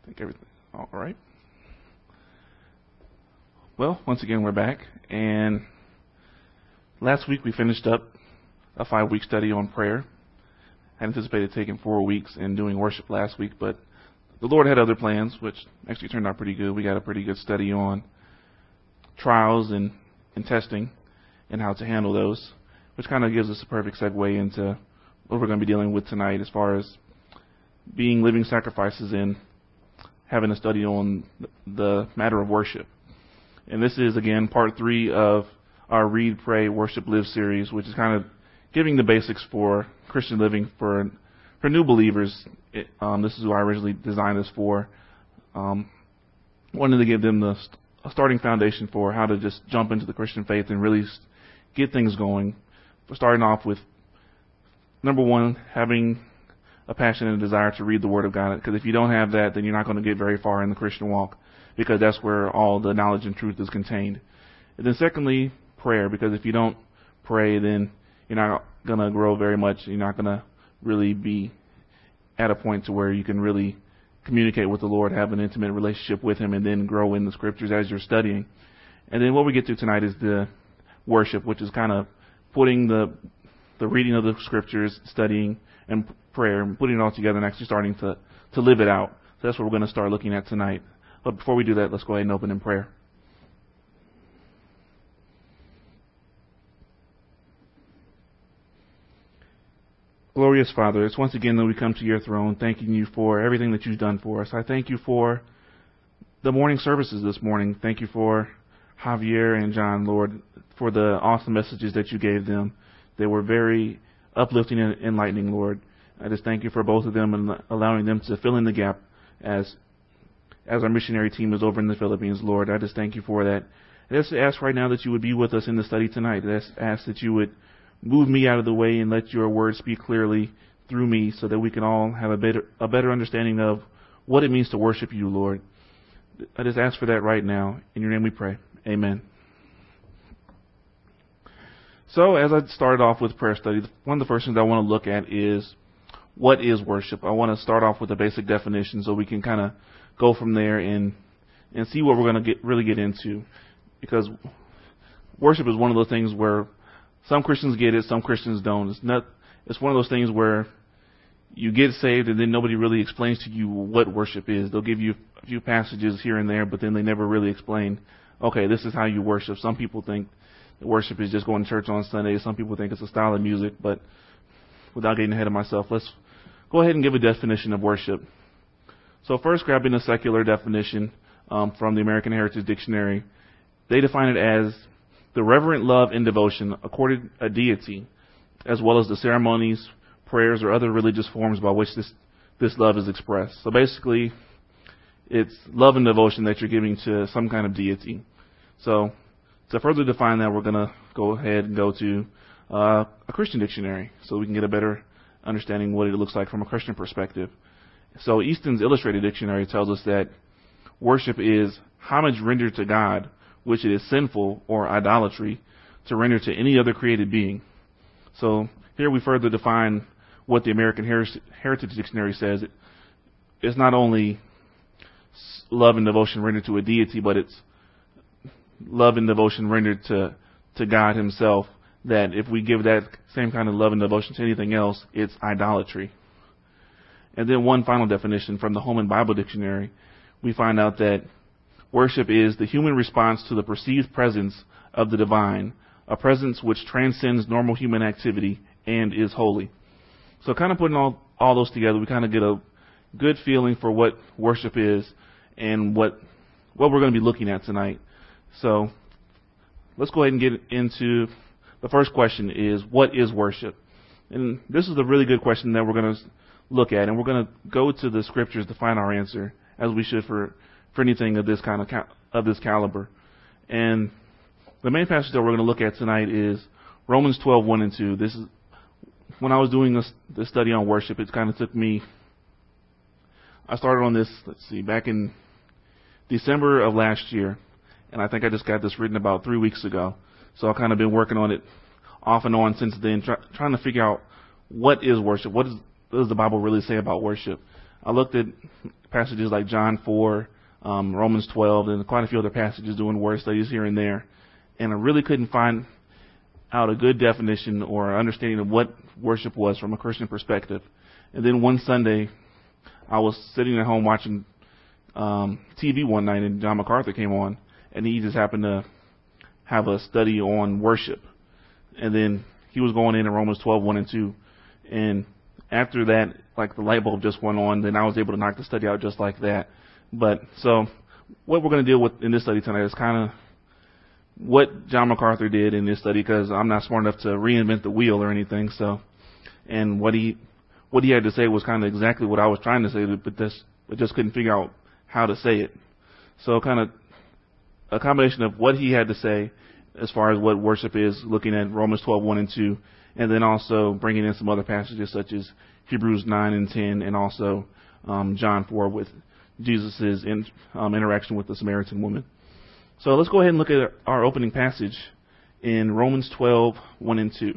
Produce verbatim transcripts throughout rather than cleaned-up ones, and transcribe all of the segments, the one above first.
I think everything. All right. Well, once again, we're back. And last week we finished up a five-week study on prayer. I anticipated taking four weeks and doing worship last week, but the Lord had other plans, which actually turned out pretty good. We got a pretty good study on trials and, and testing and how to handle those, which kind of gives us a perfect segue into what we're going to be dealing with tonight as far as being living sacrifices and having a study on the matter of worship. And this is, again, part three of our Read, Pray, Worship, Live series, which is kind of giving the basics for Christian living for for new believers. It, um, this is who I originally designed this for. Um, wanted to give them the st- a starting foundation for how to just jump into the Christian faith and really st- get things going. For starting off with, number one, having a passion and a desire to read the Word of God. Because if you don't have that, then you're not going to get very far in the Christian walk, because that's where all the knowledge and truth is contained. And then secondly, prayer, because if you don't pray, then you're not going to grow very much. You're not going to really be at a point to where you can really communicate with the Lord, have an intimate relationship with Him, and then grow in the Scriptures as you're studying. And then what we get to tonight is the worship, which is kind of putting the the reading of the Scriptures, studying, and prayer, and putting it all together and actually starting to, to live it out. So that's what we're going to start looking at tonight. But before we do that, let's go ahead and open in prayer. Glorious Father, it's once again that we come to your throne, thanking you for everything that you've done for us. I thank you for the morning services this morning. Thank you for Javier and John, Lord, for the awesome messages that you gave them. They were very uplifting and enlightening, Lord. I just thank you for both of them and allowing them to fill in the gap as as our missionary team is over in the Philippines, Lord. I just thank you for that. I just ask right now that you would be with us in the study tonight. I just ask that you would move me out of the way and let your word speak clearly through me so that we can all have a better a better understanding of what it means to worship you, Lord. I just ask for that right now. In your name we pray. Amen. So as I started off with prayer study, one of the first things I want to look at is what is worship. I want to start off with a basic definition so we can kind of go from there and and see what we're going to get really get into. Because worship is one of those things where some Christians get it, some Christians don't. It's not. It's one of those things where you get saved and then nobody really explains to you what worship is. They'll give you a few passages here and there, but then they never really explain, okay, this is how you worship. Some people think that worship is just going to church on Sunday. Some people think it's a style of music. But without getting ahead of myself, let's go ahead and give a definition of worship. So first, grabbing a secular definition um, from the American Heritage Dictionary, they define it as the reverent love and devotion accorded a deity, as well as the ceremonies, prayers, or other religious forms by which this, this love is expressed. So basically, it's love and devotion that you're giving to some kind of deity. So to further define that, we're going to go ahead and go to uh, a Christian dictionary so we can get a better understanding what it looks like from a Christian perspective. So Easton's Illustrated Dictionary tells us that worship is homage rendered to God, which it is sinful or idolatry to render to any other created being. So here we further define what the American Heritage Dictionary says. It's not only love and devotion rendered to a deity, but it's love and devotion rendered to, to God himself, that if we give that same kind of love and devotion to anything else, it's idolatry. And then one final definition from the Holman Bible Dictionary, we find out that worship is the human response to the perceived presence of the divine, a presence which transcends normal human activity and is holy. So kind of putting all, all those together, we kind of get a good feeling for what worship is and what what we're going to be looking at tonight. So let's go ahead and get into the first question is, what is worship? And this is a really good question that we're going to look at, and we're going to go to the scriptures to find our answer, as we should for for anything of this kind of cal- of this caliber. And the main passage that we're going to look at tonight is Romans twelve, one and two. This is when I was doing this, this study on worship, it kind of took me, I started on this, let's see, back in December of last year, and I think I just got this written about three weeks ago. So I've kind of been working on it off and on since then, try, trying to figure out what is worship, what, is, what does the Bible really say about worship. I looked at passages like John four, um, Romans twelve, and quite a few other passages doing word studies here and there, and I really couldn't find out a good definition or understanding of what worship was from a Christian perspective. And then one Sunday, I was sitting at home watching um, T V one night, and John MacArthur came on, and he just happened to have a study on worship. And then he was going in at Romans twelve, one and two. And after that, like the light bulb just went on, then I was able to knock the study out just like that. But so what we're going to deal with in this study tonight is kind of what John MacArthur did in this study, because I'm not smart enough to reinvent the wheel or anything. So, and what he what he had to say was kind of exactly what I was trying to say, but this but just couldn't figure out how to say it. So kind of a combination of what he had to say as far as what worship is, looking at Romans twelve, one and two, and then also bringing in some other passages such as Hebrews nine and ten, and also um, John four with Jesus' in, um, interaction with the Samaritan woman. So let's go ahead and look at our opening passage in Romans twelve, one and two.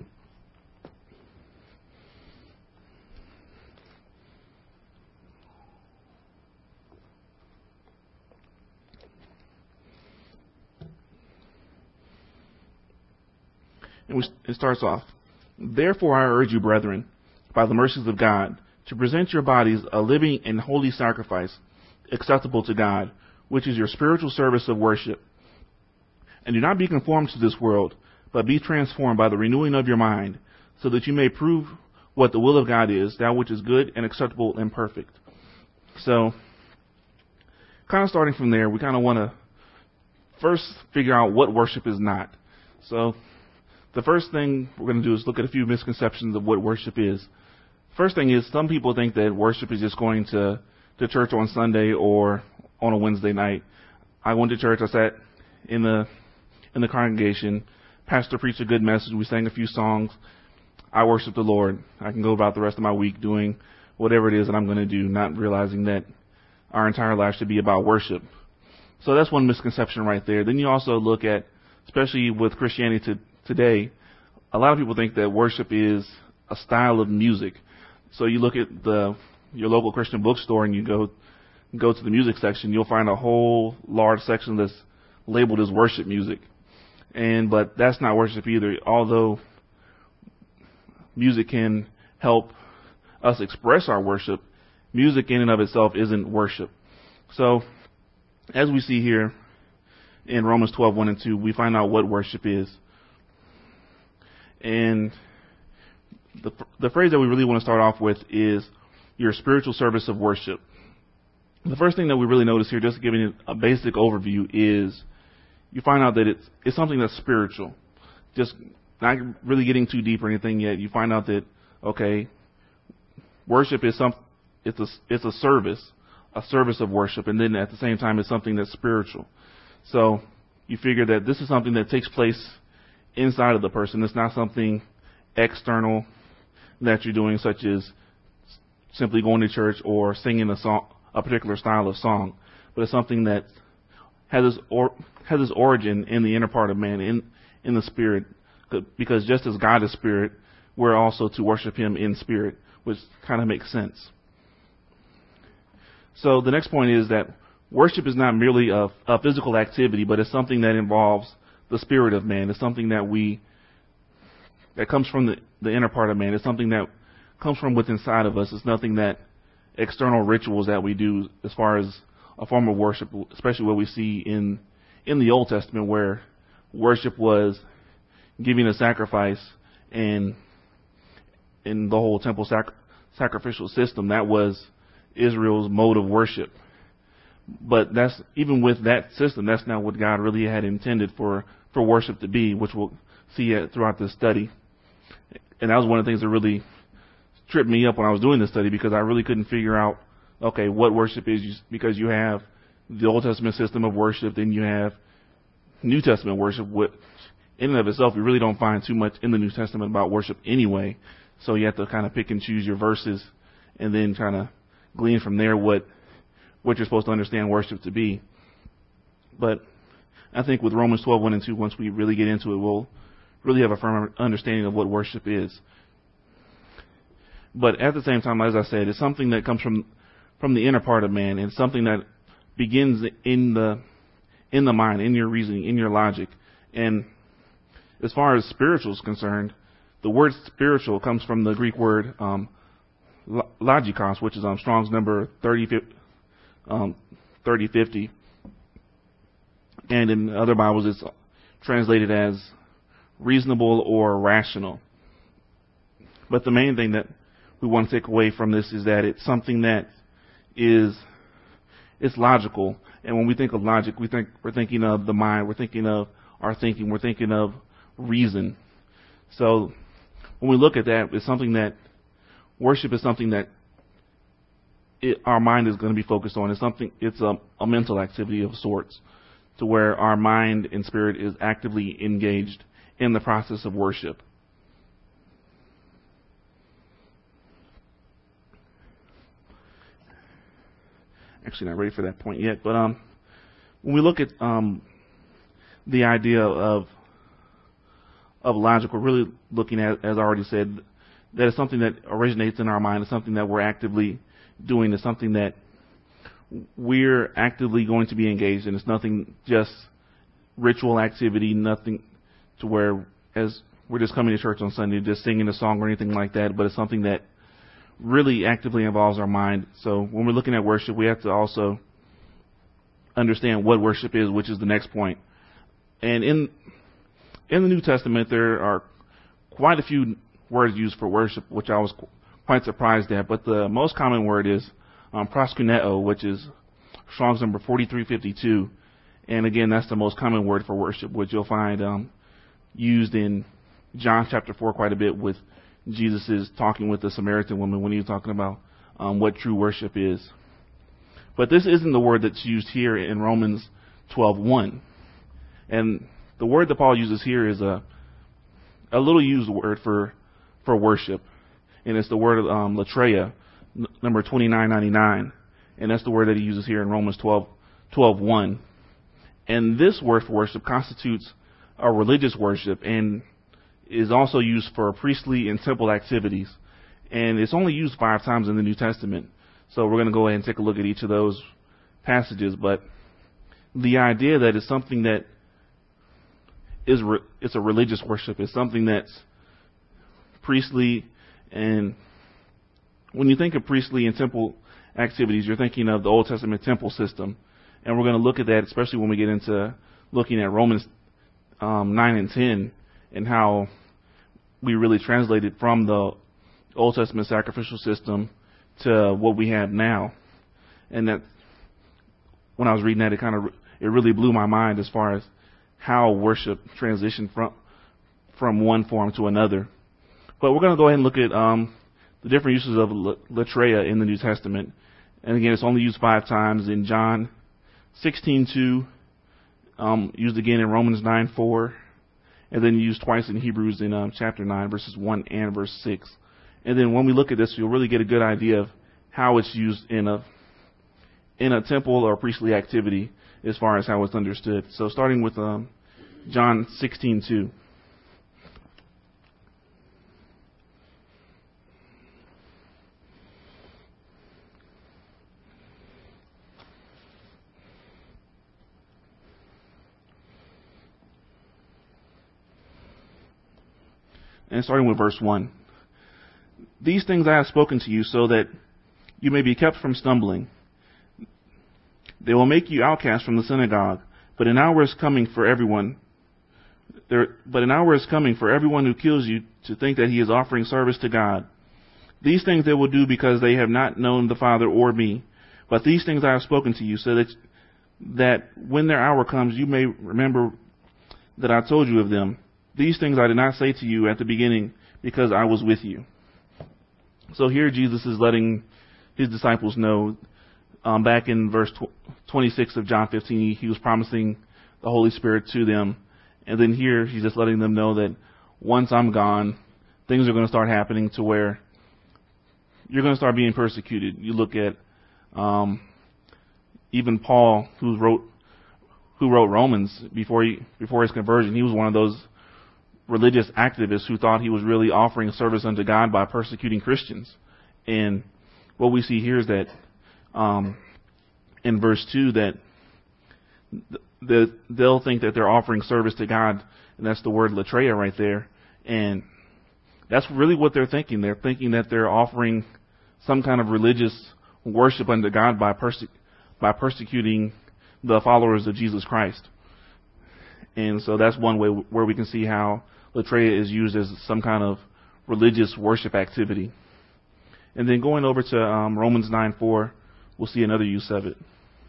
And it starts off, "Therefore I urge you, brethren, by the mercies of God, to present your bodies a living and holy sacrifice, acceptable to God, which is your spiritual service of worship. And do not be conformed to this world, but be transformed by the renewing of your mind, so that you may prove what the will of God is, that which is good and acceptable and perfect." So, kind of starting from there, we kind of want to first figure out what worship is not. So, the first thing we're going to do is look at a few misconceptions of what worship is. First thing is, some people think that worship is just going to, to church on Sunday or on a Wednesday night. I went to church, I sat in the in the congregation, pastor preached a good message, we sang a few songs, I worship the Lord. I can go about the rest of my week doing whatever it is that I'm going to do, not realizing that our entire life should be about worship. So that's one misconception right there. Then you also look at, especially with Christianity to, today, a lot of people think that worship is a style of music. So you look at the your local Christian bookstore and you go go to the music section, you'll find a whole large section that's labeled as worship music. And but that's not worship either. Although music can help us express our worship, music in and of itself isn't worship. So as we see here in Romans twelve, one and two, we find out what worship is. And the the phrase that we really want to start off with is your spiritual service of worship. The first thing that we really notice here, just giving it a basic overview, is you find out that it's it's something that's spiritual. Just not really getting too deep or anything yet. You find out that, okay, worship is some it's a it's a service, a service of worship, and then at the same time it's something that's spiritual. So you figure that this is something that takes place inside of the person. It's not something external that you're doing, such as simply going to church or singing a song, a particular style of song, but it's something that has its or, has its origin in the inner part of man, in in the spirit. Because just as God is spirit, we're also to worship Him in spirit, which kind of makes sense. So the next point is that worship is not merely a, a physical activity, but it's something that involves the spirit of man. It's something that we that comes from the, the inner part of man. It's something that comes from within inside of us. It's nothing that external rituals that we do as far as a form of worship, especially what we see in in the Old Testament, where worship was giving a sacrifice, and in the whole temple sac- sacrificial system, that was Israel's mode of worship. But that's even with that system, that's not what God really had intended for, for worship to be, which we'll see throughout this study. And that was one of the things that really tripped me up when I was doing this study, because I really couldn't figure out, okay, what worship is, because you have the Old Testament system of worship, then you have New Testament worship, which in and of itself, you really don't find too much in the New Testament about worship anyway. So you have to kind of pick and choose your verses and then kind of glean from there what what you're supposed to understand worship to be. But I think with Romans twelve, one and two, once we really get into it, we'll really have a firm understanding of what worship is. But at the same time, as I said, it's something that comes from from the inner part of man, and something that begins in the in the mind, in your reasoning, in your logic. And as far as spiritual is concerned, the word spiritual comes from the Greek word um, logikos, which is um, Strong's number thirty fifty. And in other Bibles, it's translated as reasonable or rational. But the main thing that we want to take away from this is that it's something that is it's logical. And when we think of logic, we think we're thinking of the mind, we're thinking of our thinking, we're thinking of reason. So when we look at that, it's something that worship is something that it, our mind is going to be focused on. It's something. It's a, a mental activity of sorts, to where our mind and spirit is actively engaged in the process of worship. Actually, not ready for that point yet, but um, when we look at um, the idea of of logic, we're really looking at, as I already said, that it's something that originates in our mind. It's something that we're actively doing. It's something that we're actively going to be engaged in. It's nothing just ritual activity, nothing to where as we're just coming to church on Sunday, just singing a song or anything like that, but it's something that really actively involves our mind. So when we're looking at worship, we have to also understand what worship is, which is the next point. And in in the New Testament, there are quite a few words used for worship, which I was quite surprised at. But the most common word is um, proskuneo, which is Strong's number forty-three fifty-two. And again, that's the most common word for worship, which you'll find um, used in John chapter four quite a bit, with Jesus is talking with the Samaritan woman when he was talking about um, what true worship is. But this isn't the word that's used here in Romans twelve one. And the word that Paul uses here is a a little used word for for worship, and it's the word um, latreia, n- number twenty-nine ninety-nine, and that's the word that he uses here in Romans twelve one. And this word for worship constitutes a religious worship and is also used for priestly and temple activities. And it's only used five times in the New Testament. So we're going to go ahead and take a look at each of those passages. But the idea that it's something that is re- it's a religious worship. It's something that's priestly. And when you think of priestly and temple activities, you're thinking of the Old Testament temple system. And we're going to look at that, especially when we get into looking at Romans um, nine and ten, and how we really translated from the Old Testament sacrificial system to what we have now. And that, when I was reading that, it kind of it really blew my mind as far as how worship transitioned from from one form to another. But we're going to go ahead and look at um, the different uses of latreia in the New Testament. And again, it's only used five times in John sixteen two, um, used again in Romans nine four, and then used twice in Hebrews in um, chapter nine, verses one and verse six. And then when we look at this, you'll really get a good idea of how it's used in a in a temple or priestly activity as far as how it's understood. So starting with um, John sixteen two. And starting with verse one. These things I have spoken to you so that you may be kept from stumbling. They will make you outcasts from the synagogue, but an hour is coming for everyone. There, but an hour is coming for everyone who kills you to think that he is offering service to God. These things they will do because they have not known the Father or me. But these things I have spoken to you so that that when their hour comes, you may remember that I told you of them. These things I did not say to you at the beginning because I was with you. So here Jesus is letting his disciples know, um, back in verse twenty-six of John fifteen, he, he was promising the Holy Spirit to them. And then here he's just letting them know that once I'm gone, things are going to start happening to where you're going to start being persecuted. You look at um, even Paul, who wrote who wrote Romans before he, before his conversion. He was one of those religious activists who thought he was really offering service unto God by persecuting Christians. And what we see here is that um, in verse two that the, they'll think that they're offering service to God, and that's the word latreia right there. And that's really what they're thinking. They're thinking that they're offering some kind of religious worship unto God by perse- by persecuting the followers of Jesus Christ. And so that's one way where we can see how latreia is used as some kind of religious worship activity. And then going over to um, Romans nine four, we'll see another use of it.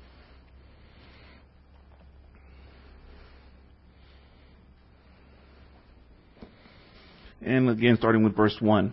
And again, starting with verse one.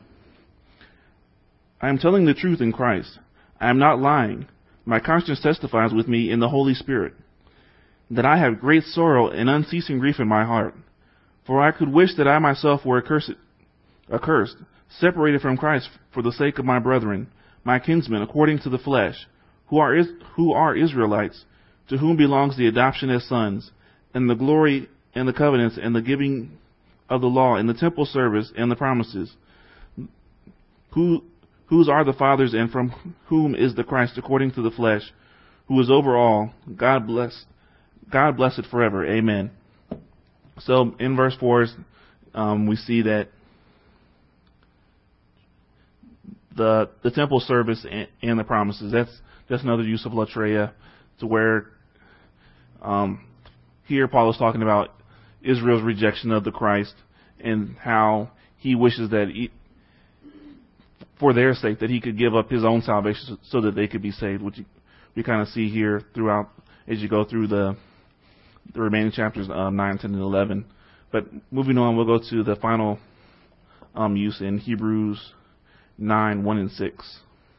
I am telling the truth in Christ. I am not lying. My conscience testifies with me in the Holy Spirit that I have great sorrow and unceasing grief in my heart. For I could wish that I myself were accursed, accursed, separated from Christ for the sake of my brethren, my kinsmen according to the flesh, who are who are Israelites, to whom belongs the adoption as sons, and the glory and the covenants and the giving of the law and the temple service and the promises, who whose are the fathers and from whom is the Christ according to the flesh, who is over all, God bless, God bless it forever. Amen. So in verse four, um, we see that the the temple service and, and the promises. That's that's another use of latreia, to where um, here Paul is talking about Israel's rejection of the Christ and how he wishes that he, for their sake, that he could give up his own salvation so that they could be saved, which we kind of see here throughout as you go through the the remaining chapters, um, nine, ten, and eleven. But moving on, we'll go to the final um, use in Hebrews nine, one and six.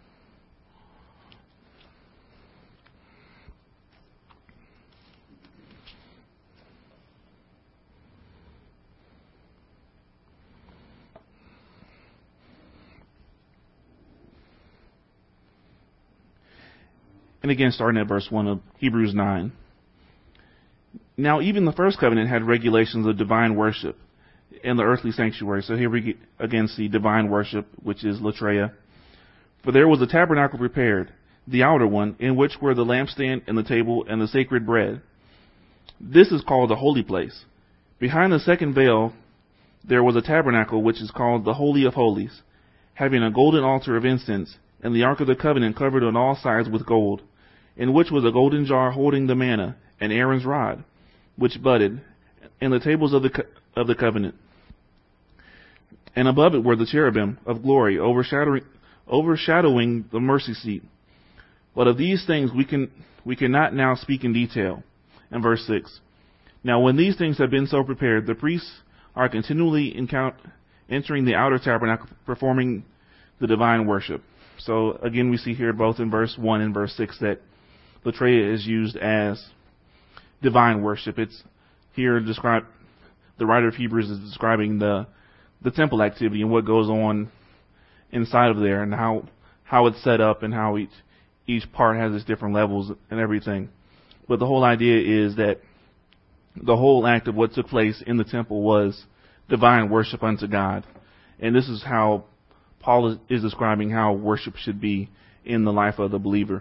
And again, starting at verse one of Hebrews nine. Now, even the first covenant had regulations of divine worship in the earthly sanctuary. So here we again see divine worship, which is latreia. For there was a tabernacle prepared, the outer one, in which were the lampstand and the table and the sacred bread. This is called the holy place. Behind the second veil, there was a tabernacle which is called the Holy of Holies, having a golden altar of incense, and the ark of the covenant covered on all sides with gold, in which was a golden jar holding the manna, and Aaron's rod, which budded, and the tables of the co- of the covenant. And above it were the cherubim of glory, overshadowing overshadowing the mercy seat. But of these things we can we cannot now speak in detail. And verse six. Now when these things have been so prepared, the priests are continually encount- entering the outer tabernacle, performing the divine worship. So again, we see here both in verse one and verse six that latreia is used as divine worship. It's here described, the writer of Hebrews is describing the the temple activity and what goes on inside of there, and how how it's set up, and how each each part has its different levels and everything. But the whole idea is that the whole act of what took place in the temple was divine worship unto God. And this is how Paul is, is describing how worship should be in the life of the believer.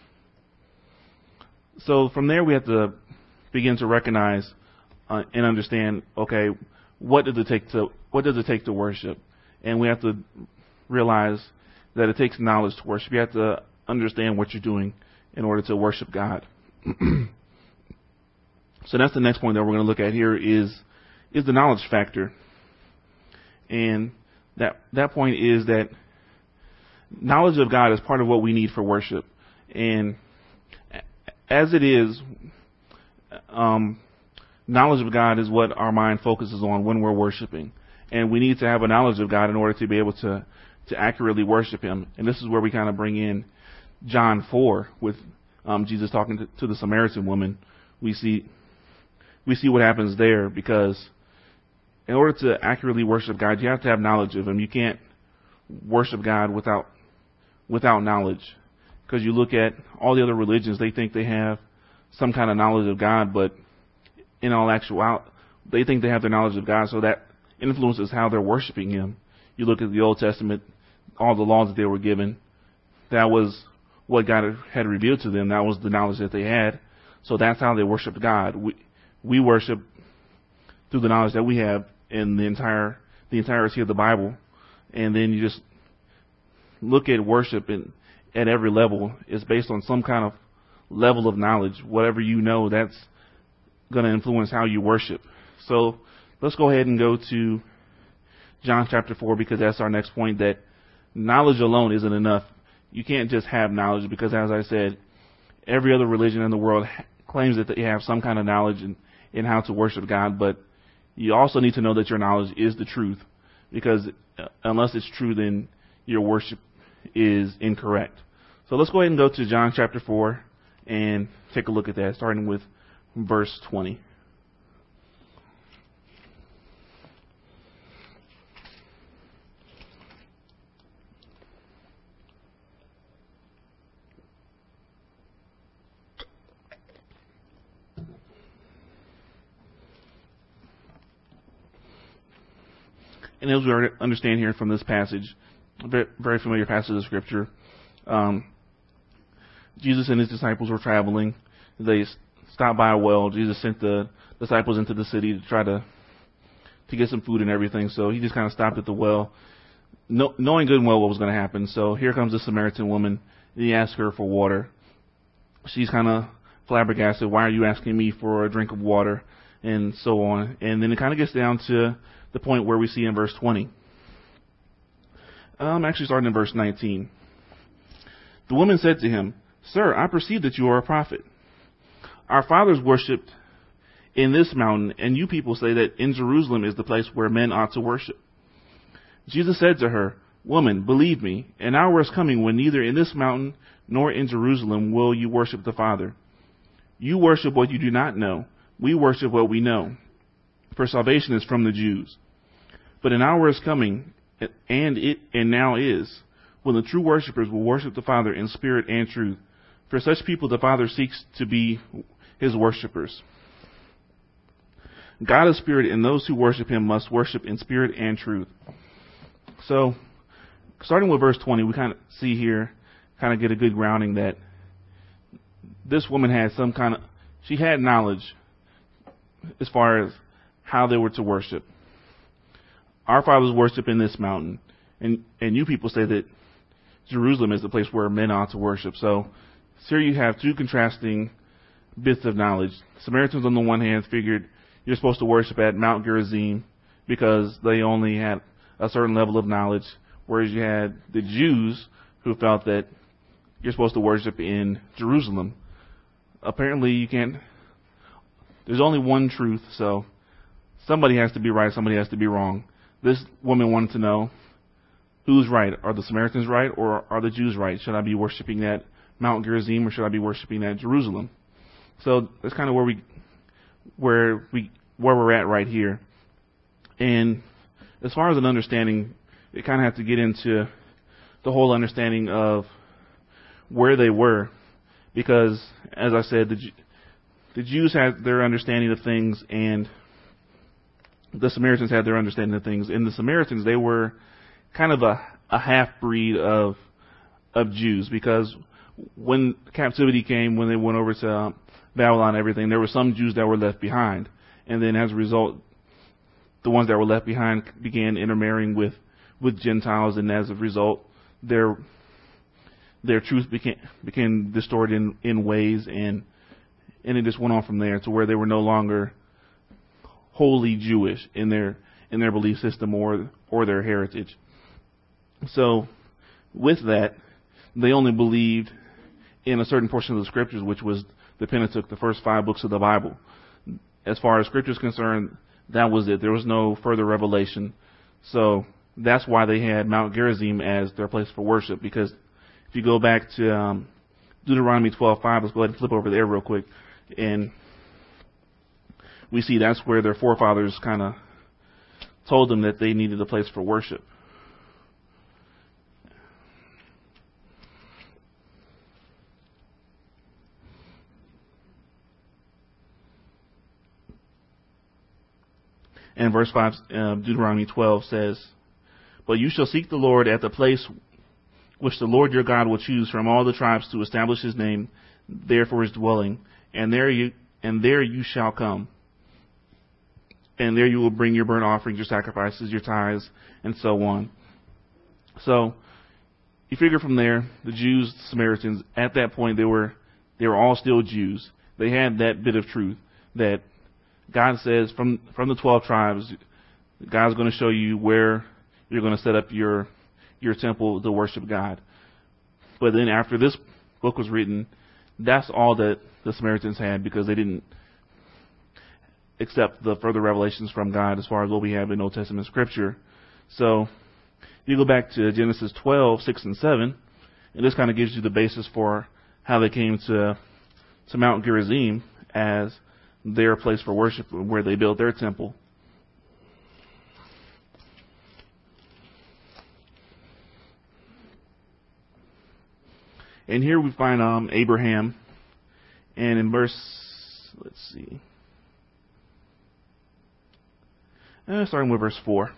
So from there we have to begin to recognize uh, and understand, okay, what does it take to what does it take to worship? And we have to realize that it takes knowledge to worship. You have to understand what you're doing in order to worship God. So that's the next point that we're going to look at here is is the knowledge factor. And that that point is that knowledge of God is part of what we need for worship. And as it is, um, knowledge of God is what our mind focuses on when we're worshiping. And we need to have a knowledge of God in order to be able to, to accurately worship Him. And this is where we kind of bring in John four with um, Jesus talking to, to the Samaritan woman. We see we see what happens there, because in order to accurately worship God, you have to have knowledge of Him. You can't worship God without without knowledge. Because you look at all the other religions, they think they have some kind of knowledge of God, but in all actuality, they think they have the knowledge of God, so that influences how they're worshiping Him. You look at the Old Testament, all the laws that they were given, that was what God had revealed to them. That was the knowledge that they had. So that's how they worshiped God. We we worship through the knowledge that we have in the entire the entirety of the Bible. And then you just look at worship in, at every level. It's based on some kind of level of knowledge. Whatever you know, that's going to influence how you worship. So let's go ahead and go to John chapter four, because that's our next point, that knowledge alone isn't enough. You can't just have knowledge, because, as I said, every other religion in the world claims that they have some kind of knowledge in, in how to worship God, but you also need to know that your knowledge is the truth, because unless it's true, then your worship is incorrect. So let's go ahead and go to John chapter four and take a look at that, starting with verse twenty. And as we understand here from this passage, a very, very familiar passage of Scripture, um, Jesus and his disciples were traveling. They stopped by a well. Jesus sent the disciples into the city to try to to get some food and everything. So he just kind of stopped at the well, no, knowing good and well what was going to happen. So here comes the Samaritan woman, and he asks her for water. She's kind of flabbergasted. Why are you asking me for a drink of water? And so on. And then it kind of gets down to the point where we see in verse twenty. I'm actually starting in verse nineteen. The woman said to him, "Sir, I perceive that you are a prophet. Our fathers worshipped in this mountain, and you people say that in Jerusalem is the place where men ought to worship." Jesus said to her, "Woman, believe me, an hour is coming when neither in this mountain nor in Jerusalem will you worship the Father. You worship what you do not know. We worship what we know, for salvation is from the Jews. But an hour is coming, and it and now is, when the true worshipers will worship the Father in spirit and truth. For such people the Father seeks to be his worshipers. God is spirit, and those who worship him must worship in spirit and truth." So, starting with verse twenty, we kind of see here, kind of get a good grounding that this woman had some kind of, she had knowledge as far as how they were to worship. Our fathers worship in this mountain, and and you people say that Jerusalem is the place where men ought to worship. So, here you have two contrasting bits of knowledge. Samaritans on the one hand figured you're supposed to worship at Mount Gerizim because they only had a certain level of knowledge, whereas you had the Jews who felt that you're supposed to worship in Jerusalem. Apparently you can't, there's only one truth, so somebody has to be right, somebody has to be wrong. This woman wanted to know, who's right? Are the Samaritans right, or are the Jews right? Should I be worshiping at Mount Gerizim, or should I be worshiping at Jerusalem? So that's kind of where we, where we, where we're at right here. And as far as an understanding, it kind of have to get into the whole understanding of where they were, because as I said, the, the Jews had their understanding of things, and the Samaritans had their understanding of things. And the Samaritans, they were kind of a, a half-breed of of Jews, because when captivity came, when they went over to uh, Babylon and everything, there were some Jews that were left behind. And then as a result, the ones that were left behind began intermarrying with, with Gentiles, and as a result, their their truth became became distorted in, in ways, and and it just went on from there to where they were no longer wholly Jewish in their in their belief system or or their heritage. So with that, they only believed in a certain portion of the scriptures, which was the Pentateuch, the first five books of the Bible. As far as scripture is concerned, that was it. There was no further revelation. So that's why they had Mount Gerizim as their place for worship, because if you go back to um, Deuteronomy twelve five, let's go ahead and flip over there real quick, and we see that's where their forefathers kind of told them that they needed a place for worship. And verse five, uh, Deuteronomy twelve says, "But you shall seek the Lord at the place which the Lord your God will choose from all the tribes to establish his name there for his dwelling, and there you and there you shall come. And there you will bring your burnt offerings, your sacrifices, your tithes, and so on. So you figure from there, the Jews, the Samaritans, at that point they were they were all still Jews. They had that bit of truth that God says from from the twelve tribes, God's going to show you where you're going to set up your your temple to worship God. But then after this book was written, that's all that the Samaritans had, because they didn't accept the further revelations from God as far as what we have in Old Testament scripture. So you go back to Genesis twelve, six and seven, and this kind of gives you the basis for how they came to to Mount Gerizim as their place for worship, where they built their temple. And here we find um, Abraham, and in verse, let's see, uh, starting with verse four.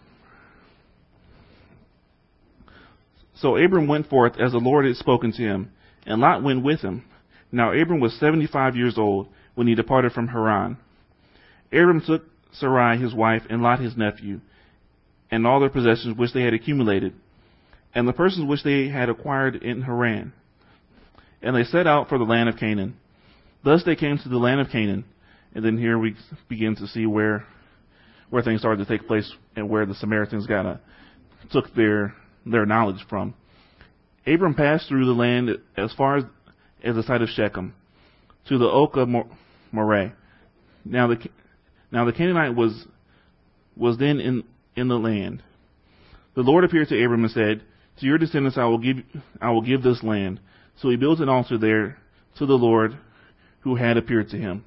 So Abram went forth as the Lord had spoken to him, and Lot went with him. Now Abram was seventy-five years old when he departed from Haran. Abram took Sarai his wife, and Lot his nephew, and all their possessions which they had accumulated, and the persons which they had acquired in Haran. And they set out for the land of Canaan. Thus they came to the land of Canaan. And then here we begin to see where where things started to take place, and where the Samaritans got a, took their their knowledge from. Abram passed through the land as far as, as the site of Shechem, to the oak of Moreh. Now the now the Canaanite was was then in in the land. The Lord appeared to Abram and said, "To your descendants I will give I will give this land." So he built an altar there to the Lord who had appeared to him.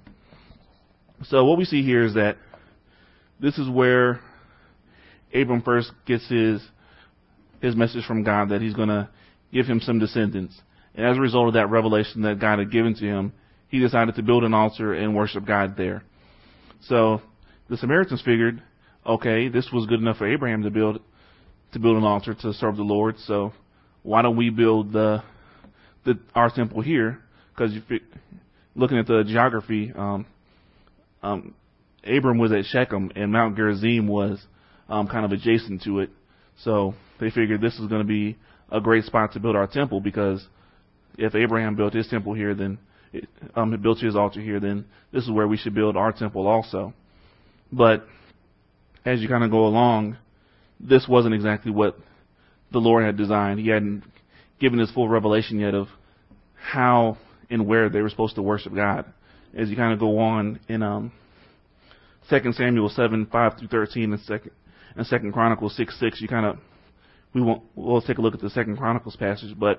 So what we see here is that this is where Abram first gets his his message from God that he's going to give him some descendants. And as a result of that revelation that God had given to him, he decided to build an altar and worship God there. So the Samaritans figured, okay, this was good enough for Abraham to build to build an altar to serve the Lord. So why don't we build the The, our temple here? Because you looking at the geography, um, um, Abram was at Shechem, and Mount Gerizim was um, kind of adjacent to it. So they figured this is going to be a great spot to build our temple, because if Abraham built his temple here, then it, um, he built his altar here, then this is where we should build our temple also. But as you kind of go along, this wasn't exactly what the Lord had designed. He hadn't given his full revelation yet of how and where they were supposed to worship God. As you kind of go on in um, Second Samuel seven, five through thirteen, and Second and Second Chronicles six, six, you kind of we won't we'll take a look at the Second Chronicles passage, but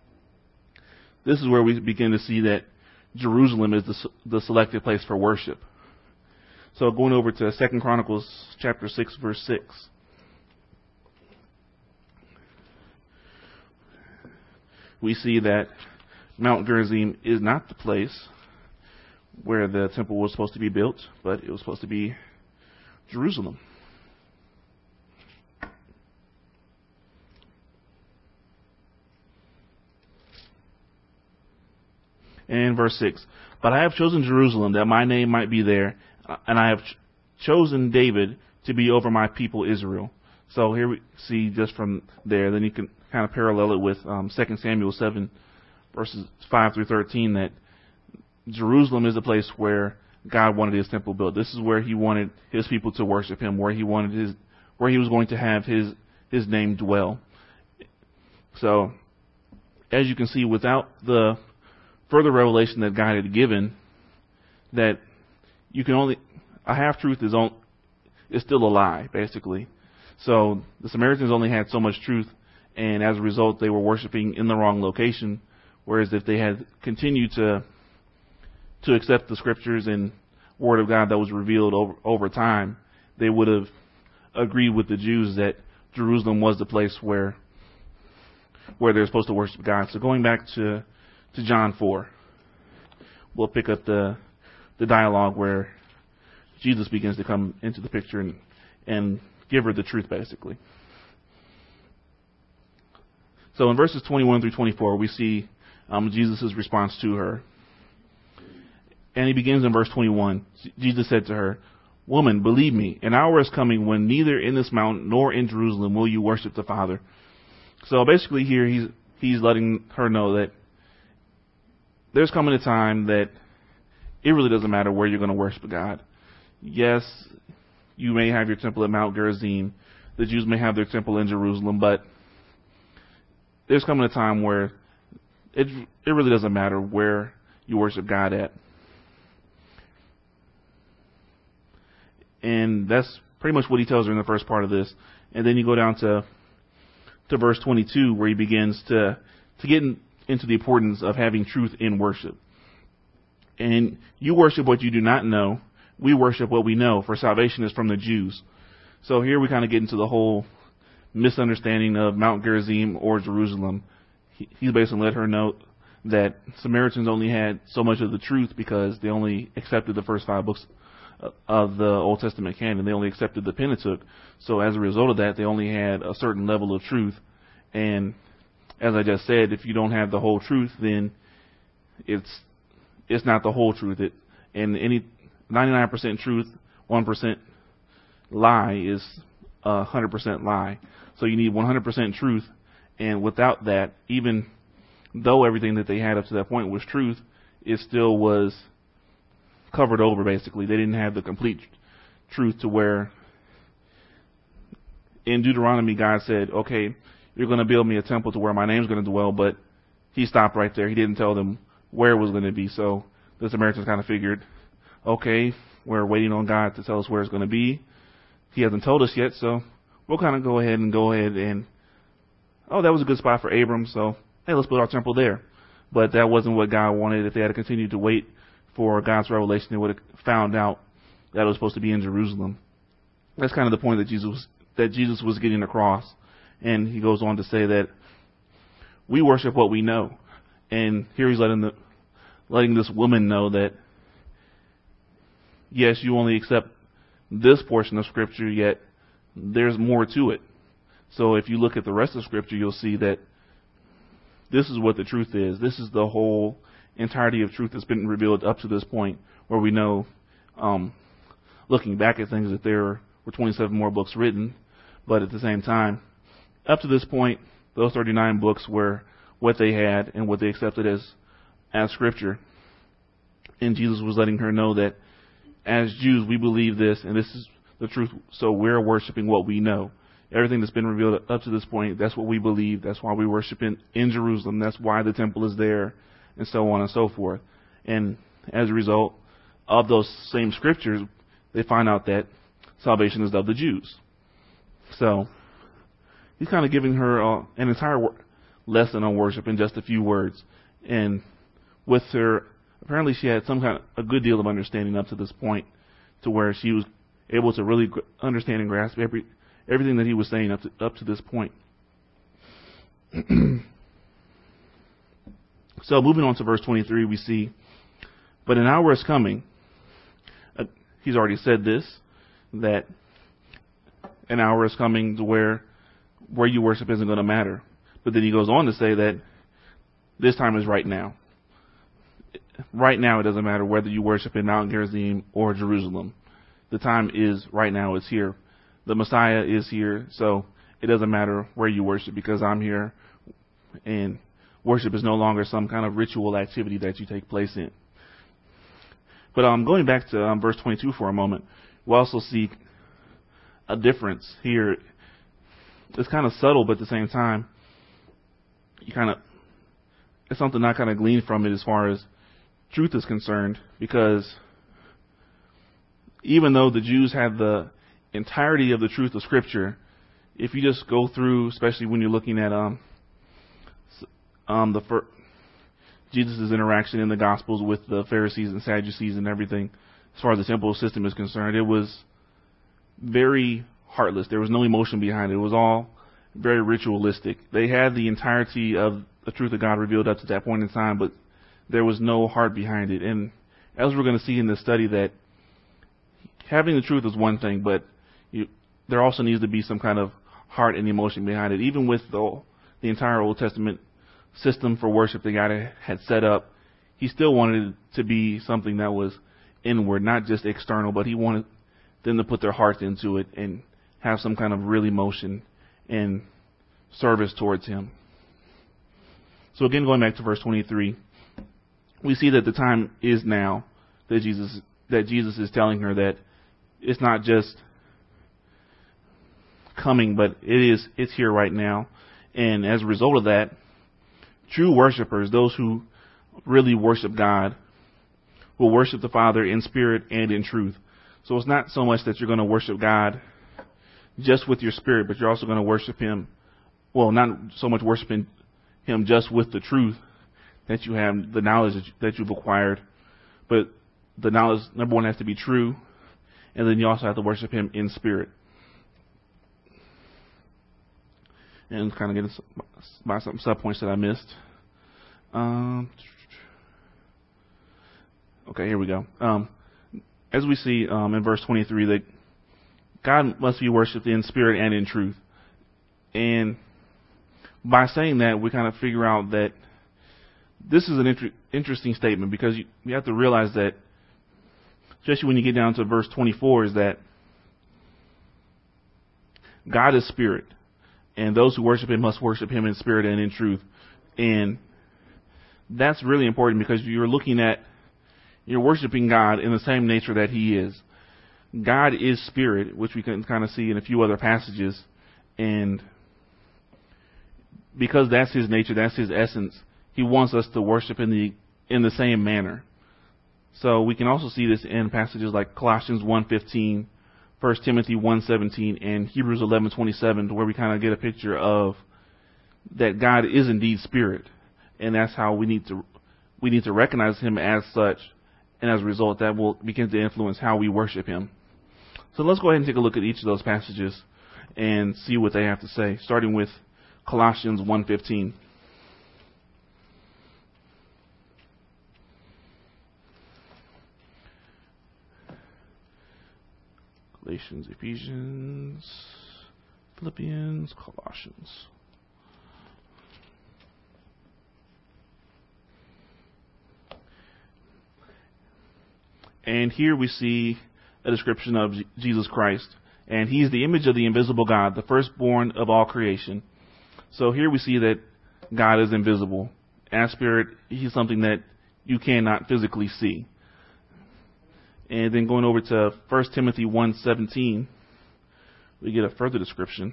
this is where we begin to see that Jerusalem is the the selected place for worship. So going over to Second Chronicles chapter six, verse six. We see that Mount Gerizim is not the place where the temple was supposed to be built, but it was supposed to be Jerusalem. And verse six, "But I have chosen Jerusalem, that my name might be there, and I have ch- chosen David to be over my people Israel." So here we see just from there, then you can kind of parallel it with um, Second Samuel seven, verses five through thirteen, that Jerusalem is the place where God wanted his temple built. This is where he wanted his people to worship him, where he wanted his, where he was going to have his his name dwell. So, as you can see, without the further revelation that God had given, that you can only a half truth is on is still a lie, basically. So the Samaritans only had so much truth, and as a result, they were worshiping in the wrong location. Whereas if they had continued to to accept the scriptures and word of God that was revealed over over time, they would have agreed with the Jews that Jerusalem was the place where where they're supposed to worship God. So going back to to John four, we'll pick up the the dialogue where Jesus begins to come into the picture and and give her the truth, basically. So in verses twenty-one through twenty-four, we see um, Jesus' response to her. And he begins in verse twenty-one. Jesus said to her, "Woman, believe me, an hour is coming when neither in this mountain nor in Jerusalem will you worship the Father." So basically here he's he's letting her know that there's coming a time that it really doesn't matter where you're going to worship God. Yes, you may have your temple at Mount Gerizim. The Jews may have their temple in Jerusalem, but there's coming a time where it it really doesn't matter where you worship God at. And that's pretty much what he tells her in the first part of this. And then you go down to to verse twenty-two, where he begins to to get in, into the importance of having truth in worship. And you worship what you do not know. We worship what we know, for salvation is from the Jews. So here we kind of get into the whole misunderstanding of Mount Gerizim or Jerusalem. He, he basically let her know that Samaritans only had so much of the truth because they only accepted the first five books of the Old Testament canon. They only accepted the Pentateuch. So as a result of that, they only had a certain level of truth. And as I just said, if you don't have the whole truth, then it's it's not the whole truth. It and any ninety-nine percent truth, one percent lie is a one hundred percent lie. So you need one hundred percent truth. And without that, even though everything that they had up to that point was truth, it still was covered over, basically. They didn't have the complete truth to where in Deuteronomy God said, okay, you're going to build me a temple to where my name's going to dwell, but he stopped right there. He didn't tell them where it was going to be. So the Samaritans kind of figured, okay, we're waiting on God to tell us where it's going to be. He hasn't told us yet, so we'll kind of go ahead and go ahead and, oh, that was a good spot for Abram, so hey, let's build our temple there. But that wasn't what God wanted. If they had continued to wait for God's revelation, they would have found out that it was supposed to be in Jerusalem. That's kind of the point that Jesus was, that Jesus was getting across. And he goes on to say that we worship what we know. And here he's letting the letting this woman know that, yes, you only accept this portion of Scripture, yet there's more to it. So if you look at the rest of Scripture, you'll see that this is what the truth is. This is the whole entirety of truth that's been revealed up to this point, where we know, um, looking back at things, that there were twenty-seven more books written. But at the same time, up to this point, those thirty-nine books were what they had and what they accepted as as Scripture. And Jesus was letting her know that as Jews, we believe this, and this is the truth, so we're worshiping what we know. Everything that's been revealed up to this point, that's what we believe. That's why we worship in, in Jerusalem. That's why the temple is there, and so on and so forth. And as a result of those same Scriptures, they find out that salvation is of the Jews. So he's kind of giving her uh, an entire wor- lesson on worship in just a few words. And with her, apparently she had some kind of a good deal of understanding up to this point, to where she was able to really understand and grasp every everything that he was saying up to, up to this point. So moving on to verse twenty-three, we see, but an hour is coming. Uh, he's already said this, that an hour is coming to where where you worship isn't going to matter. But then he goes on to say that this time is right now. Right now, it doesn't matter whether you worship in Mount Gerizim or Jerusalem. The time is right now. It's here. The Messiah is here, so it doesn't matter where you worship, because I'm here, and worship is no longer some kind of ritual activity that you take place in. But um, going back to um, verse twenty-two for a moment, we also see a difference here. It's kind of subtle, but at the same time, you kind of, it's something I kind of gleaned from it as far as truth is concerned, because even though the Jews had the entirety of the truth of Scripture, if you just go through, especially when you're looking at um, um, the fir- Jesus' interaction in the Gospels with the Pharisees and Sadducees and everything, as far as the temple system is concerned, it was very heartless. There was no emotion behind it. It was all very ritualistic. They had the entirety of the truth of God revealed up to that point in time, but there was no heart behind it. And as we're going to see in this study, that having the truth is one thing, but you, there also needs to be some kind of heart and emotion behind it. Even with the the entire Old Testament system for worship that God had set up, he still wanted it to be something that was inward, not just external, but he wanted them to put their hearts into it and have some kind of real emotion and service towards him. So again, going back to verse twenty-three, we see that the time is now that Jesus that Jesus is telling her that it's not just coming, but it is it's here right now. And as a result of that, true worshipers, those who really worship God, will worship the Father in spirit and in truth. So it's not so much that you're going to worship God just with your spirit, but you're also going to worship him. Well, not so much worshiping him just with the truth that you have, the knowledge that, you, that you've acquired, but the knowledge, number one, has to be true, and then you also have to worship him in spirit. And kind of getting by some sub points that I missed. Um, okay, here we go. Um, as we see um, in verse twenty-three, that God must be worshipped in spirit and in truth. And by saying that, we kind of figure out that this is an inter- interesting statement, because you, you have to realize that, especially when you get down to verse twenty-four, is that God is spirit, and those who worship him must worship him in spirit and in truth. And that's really important, because you're looking at, you're worshiping God in the same nature that he is. God is spirit, which we can kind of see in a few other passages. And because that's his nature, that's his essence, he wants us to worship in the in the same manner. So we can also see this in passages like Colossians one fifteen, First Timothy one seventeen, and Hebrews eleven twenty-seven, where we kind of get a picture of that God is indeed spirit, and that's how we need to we need to recognize him as such, and as a result, that will begin to influence how we worship him. So let's go ahead and take a look at each of those passages and see what they have to say, starting with Colossians one fifteen. Galatians, Ephesians, Philippians, Colossians. And here we see a description of Jesus Christ. And he's the image of the invisible God, the firstborn of all creation. So here we see that God is invisible. As spirit, he's something that you cannot physically see. And then going over to First Timothy one seventeen, we get a further description.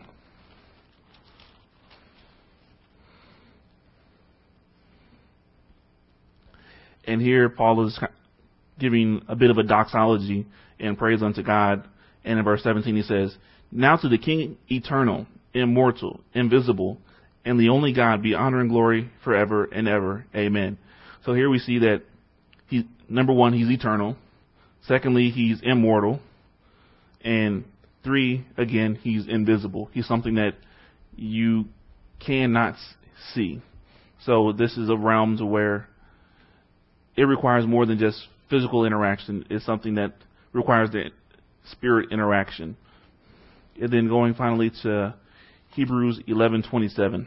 And here Paul is giving a bit of a doxology and praise unto God. And in verse seventeen he says, "Now to the King eternal, immortal, invisible, and the only God be honor and glory forever and ever. Amen." So here we see that he, number one, he's eternal. Secondly, he's immortal. And three, again, he's invisible. He's something that you cannot see. So this is a realm to where it requires more than just physical interaction. It's something that requires the spirit interaction. And then going finally to Hebrews eleven twenty-seven.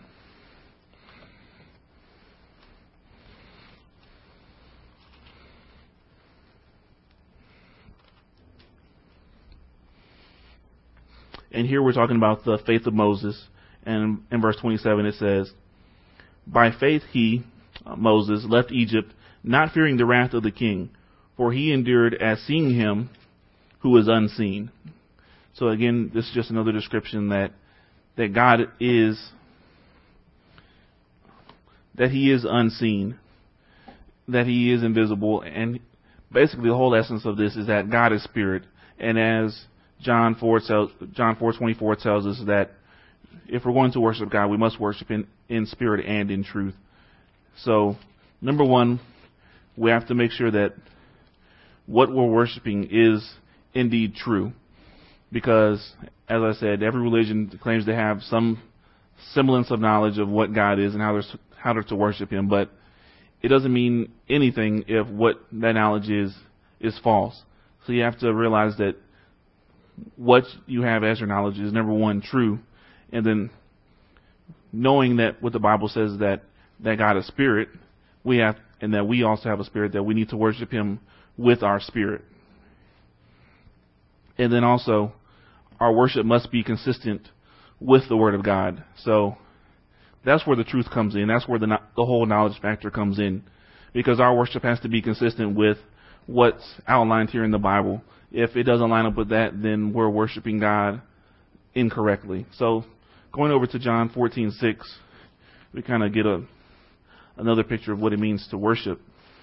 And here we're talking about the faith of Moses. And in verse twenty-seven it says, "By faith he, uh, Moses, left Egypt, not fearing the wrath of the king, for he endured as seeing him who is unseen." So again, this is just another description that that God is, that he is unseen, that he is invisible. And basically the whole essence of this is that God is spirit. And as John four tells, John four twenty-four tells us that if we're going to worship God, we must worship in, in spirit and in truth. So, number one, we have to make sure that what we're worshiping is indeed true. Because, as I said, every religion claims to have some semblance of knowledge of what God is and how they're, how they're to worship him. But it doesn't mean anything if what that knowledge is is false. So you have to realize that what you have as your knowledge is, number one, true. And then knowing that what the Bible says that, that God is spirit, we have, and that we also have a spirit, that we need to worship him with our spirit. And then also, our worship must be consistent with the Word of God. So that's where the truth comes in. That's where the the whole knowledge factor comes in, because our worship has to be consistent with what's outlined here in the Bible. If it doesn't line up with that, then we're worshiping God incorrectly. So going over to John fourteen six, we kind of get a another picture of what it means to worship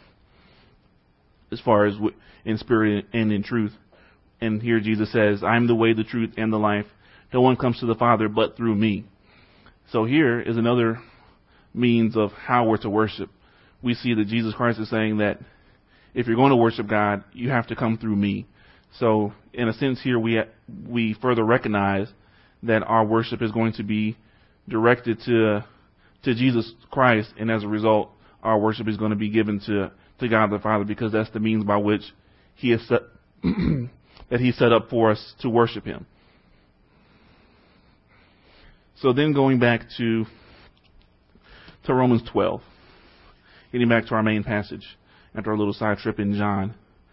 as far as in spirit and in truth. And here Jesus says, "I'm the way, the truth, and the life. No one comes to the Father but through me." So here is another means of how we're to worship. We see that Jesus Christ is saying that if you're going to worship God, you have to come through me. So in a sense here, we we further recognize that our worship is going to be directed to to Jesus Christ, and as a result, our worship is going to be given to, to God the Father, because that's the means by which He has set that He set up for us to worship Him. So then going back to to Romans twelve, getting back to our main passage after our little side trip in John,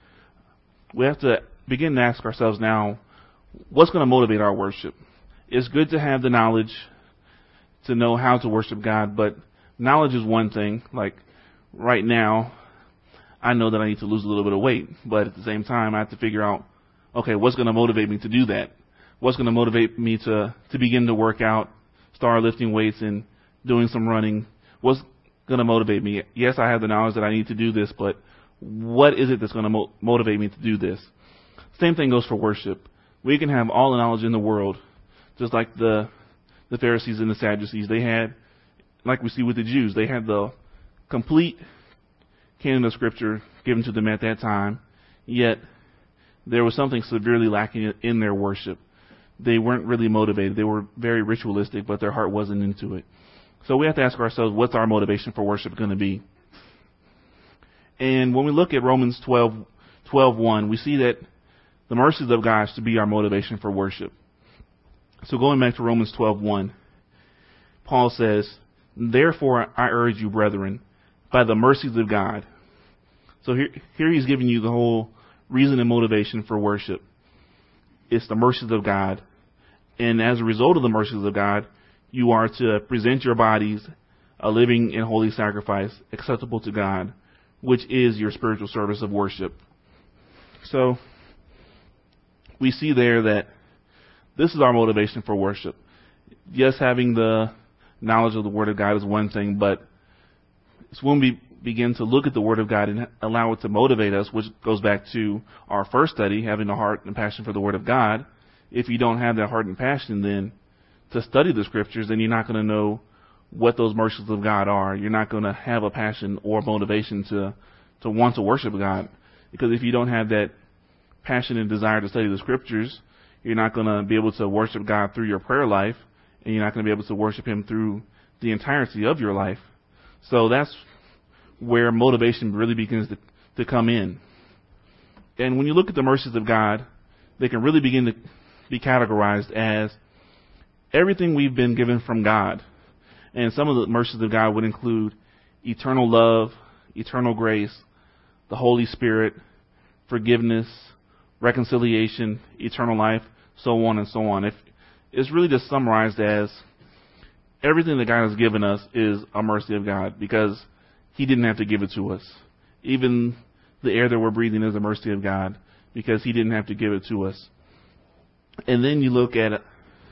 we have to begin to ask ourselves now, what's going to motivate our worship? It's good to have the knowledge to know how to worship God, but knowledge is one thing. Like right now, I know that I need to lose a little bit of weight, but at the same time, I have to figure out, okay, what's going to motivate me to do that? What's going to motivate me to, to begin to work out, start lifting weights and doing some running? What's going to motivate me? Yes, I have the knowledge that I need to do this, but what is it that's going to mo- motivate me to do this? Same thing goes for worship. We can have all the knowledge in the world, just like the the Pharisees and the Sadducees. They had, like we see with the Jews, they had the complete canon of Scripture given to them at that time, yet there was something severely lacking in their worship. They weren't really motivated. They were very ritualistic, but their heart wasn't into it. So we have to ask ourselves, what's our motivation for worship going to be? And when we look at Romans twelve, twelve one, we see that the mercies of God is to be our motivation for worship. So going back to Romans twelve one, Paul says, "Therefore I urge you, brethren, by the mercies of God." So here, here he's giving you the whole reason and motivation for worship. It's the mercies of God. And as a result of the mercies of God, you are to present your bodies a living and holy sacrifice acceptable to God, which is your spiritual service of worship. So we see there that this is our motivation for worship. Yes, having the knowledge of the Word of God is one thing, but it's when we begin to look at the Word of God and allow it to motivate us, which goes back to our first study, having a heart and passion for the Word of God. If you don't have that heart and passion then to study the Scriptures, then you're not going to know what those mercies of God are. You're not going to have a passion or motivation to, to want to worship God. Because if you don't have that passion and desire to study the Scriptures, you're not going to be able to worship God through your prayer life, and you're not going to be able to worship Him through the entirety of your life. So that's where motivation really begins to, to come in. And when you look at the mercies of God, they can really begin to be categorized as everything we've been given from God. And some of the mercies of God would include eternal love, eternal grace, the Holy Spirit, forgiveness, reconciliation, eternal life, so on and so on. If it's really just summarized as everything that God has given us is a mercy of God, because He didn't have to give it to us. Even the air that we're breathing is a mercy of God, because He didn't have to give it to us. And then you look at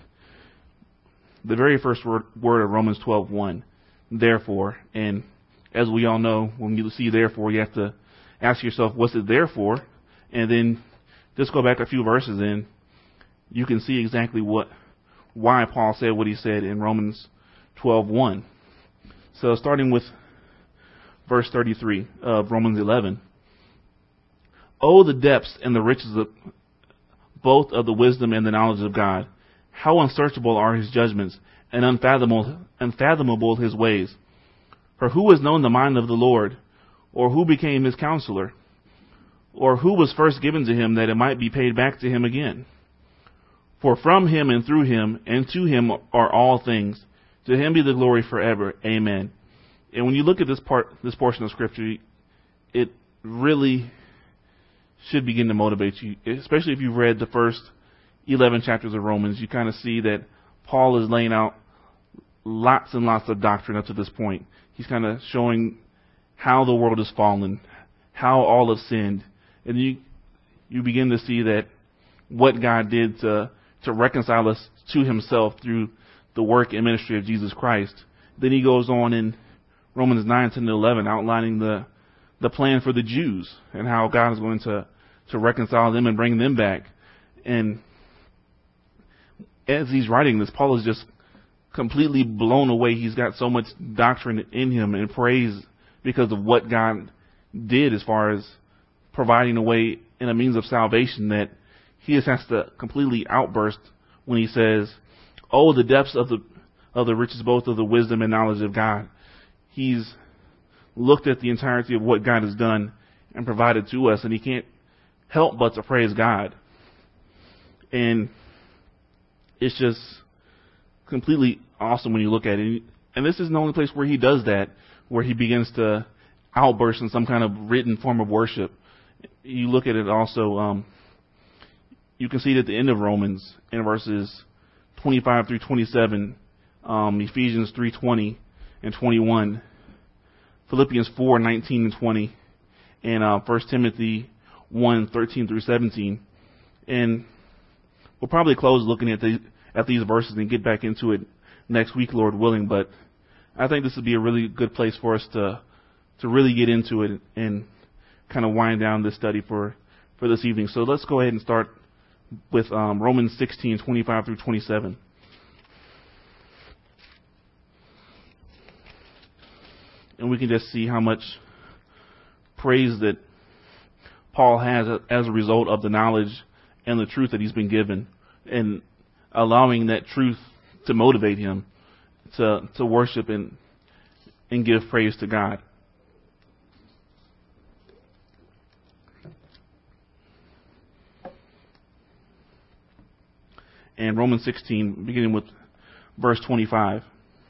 the very first word, word of Romans twelve one, therefore. And as we all know, when you see therefore, you have to ask yourself, what's it there for? And then just go back a few verses and you can see exactly what, why Paul said what he said in Romans twelve one. So starting with verse thirty-three of Romans eleven. Oh, the depths and the riches of both of the wisdom and the knowledge of God. How unsearchable are His judgments and unfathomable, unfathomable His ways. For who has known the mind of the Lord, or who became His counselor, or who was first given to Him that it might be paid back to Him again? For from Him and through Him and to Him are all things. To him be the glory forever. Amen. And when you look at this part, this portion of Scripture, it really should begin to motivate you, especially if you've read the first eleven chapters of Romans. You kind of see that Paul is laying out lots and lots of doctrine up to this point. He's kind of showing how the world has fallen, how all have sinned, and you you begin to see that what God did to to reconcile us to himself through the work and ministry of Jesus Christ. Then he goes on in Romans nine, ten, and eleven, outlining the the plan for the Jews and how God is going to, to reconcile them and bring them back. And as he's writing this, Paul is just completely blown away. He's got so much doctrine in him and praise because of what God did as far as providing a way and a means of salvation, that he just has to completely outburst when he says, "Oh, the depths of the of the riches, both of the wisdom and knowledge of God." He's looked at the entirety of what God has done and provided to us, and he can't help but to praise God. And it's just completely awesome when you look at it. And this isn't the only place where he does that, where he begins to outburst in some kind of written form of worship. You look at it also, um, you can see it at the end of Romans in verses twenty-five through twenty-seven, um, Ephesians three twenty and twenty-one, Philippians four nineteen and twenty, and uh, First Timothy one thirteen through seventeen. And we'll probably close looking at the at these verses and get back into it next week, Lord willing. But I think this would be a really good place for us to to really get into it and kind of wind down this study for, for this evening. So let's go ahead and start with um, Romans sixteen twenty-five through twenty-seven. And we can just see how much praise that Paul has as a result of the knowledge and the truth that he's been given, and allowing that truth to motivate him to to worship and and give praise to God. And Romans sixteen, beginning with verse twenty-five.